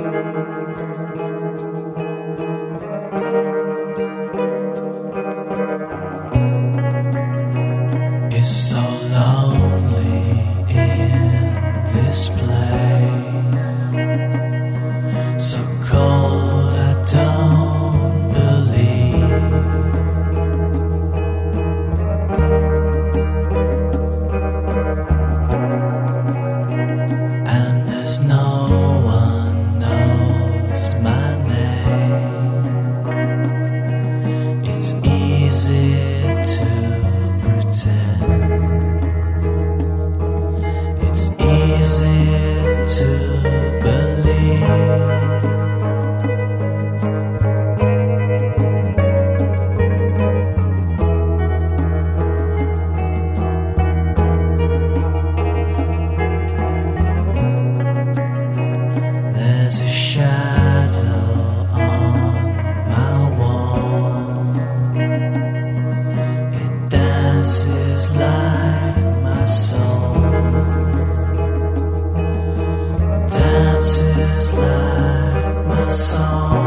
It's so lonely in this place, so cold I don't believe. And there's no one knows my name. It's easy to pretend. It's easy to believe. There's a shadow on my wall. It dances like my soul. Dances like my soul.